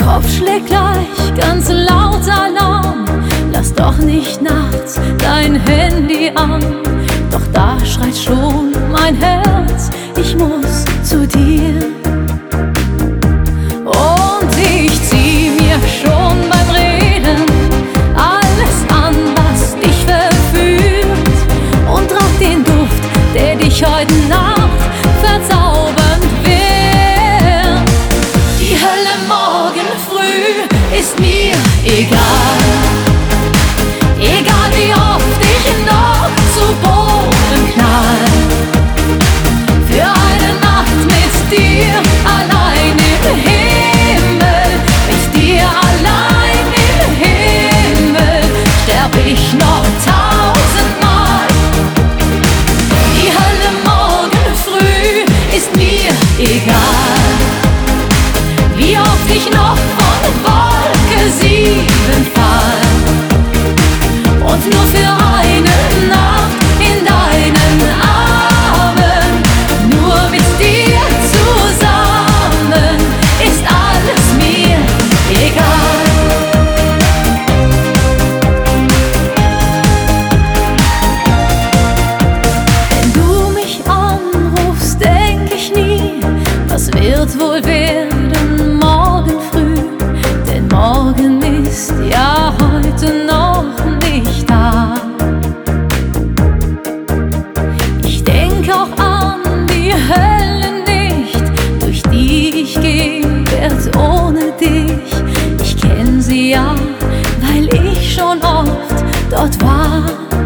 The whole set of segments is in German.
Kopf schlägt gleich ganz laut Alarm. Lass doch nicht nachts dein Handy an. Doch da schreit schon mein Herz, ich muss zu dir. Und ich zieh mir schon beim Reden alles an, was dich verführt, und rauch den Duft, der dich heute Nacht verzaubernd wird. Die Hölle morgen früh ist mir egal. Egal wie oft ich noch zu Boden knall. Für eine Nacht mit dir allein im Himmel, mit dir allein im Himmel, sterb ich noch 1000-mal. Die Hölle morgen früh ist mir egal. Wie oft ich noch von Wolke 7 fall. Und nur für eine Nacht in deinen Armen, nur mit dir zusammen, ist alles mir egal. Wenn du mich anrufst, denk ich nie, was wird wohl werden morgen früh, denn morgen ist ja heute noch nicht da. Ich denk auch an die Hölle nicht, durch die ich gehen werd ohne dich. Ich kenn sie ja, weil ich schon oft dort war.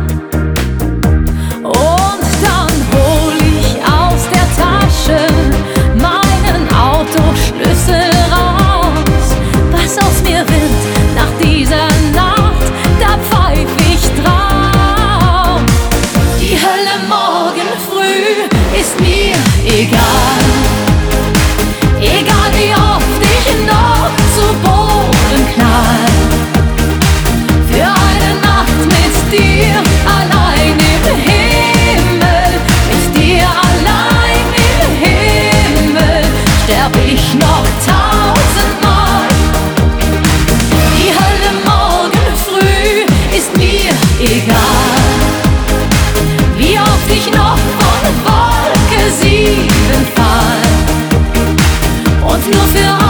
Und dann hol ich aus der Tasche meinen Autoschlüssel raus. Was aus mir wird nach dieser Nacht, da pfeif ich drauf. Die Hölle morgen früh ist mir egal. Egal wie oft ich noch zu Boden knall. Für eine Nacht mit dir allein im Himmel, mit dir allein im Himmel, sterb ich noch 1000-mal. Die Hölle morgen früh ist mir egal. Wie oft ich noch von Wolke 7 fall. Und nur für